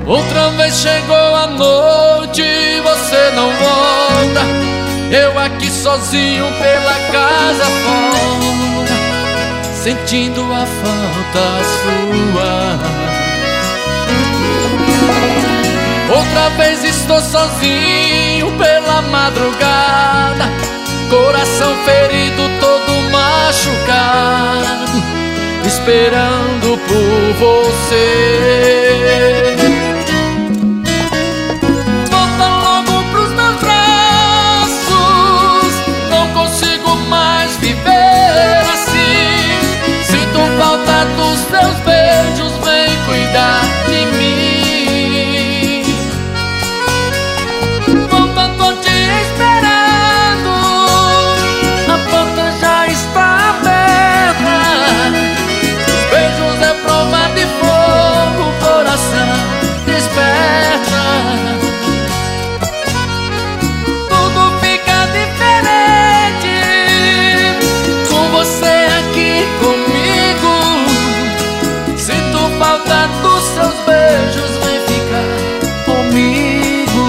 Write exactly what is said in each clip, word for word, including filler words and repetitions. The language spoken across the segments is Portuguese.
Outra vez chegou a noite e você não volta. Eu aqui sozinho pela casa fora, sentindo a falta sua. Outra vez estou sozinho pela madrugada, coração ferido, todo machucado, esperando por você. Volta logo pros meus braços, não consigo mais viver assim. Sinto falta dos teus beijos, vem cuidar de mim. Volta, tô te esperando, a porta já está aberta. Os beijos é prova de fogo, o coração desperta. Tudo fica diferente com você aqui comigo. Sinto falta dos seus beijos, vem ficar comigo.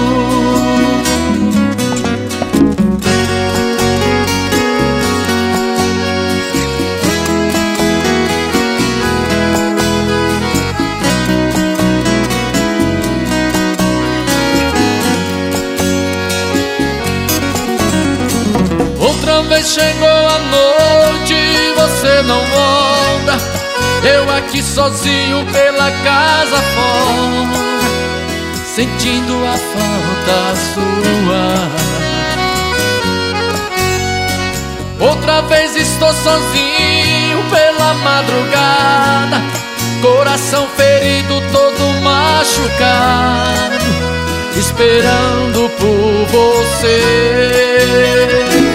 Outra vez chegou a noite e você não volta. Eu aqui sozinho pela casa fora, sentindo a falta sua. Outra vez estou sozinho pela madrugada, coração ferido, todo machucado, esperando por você.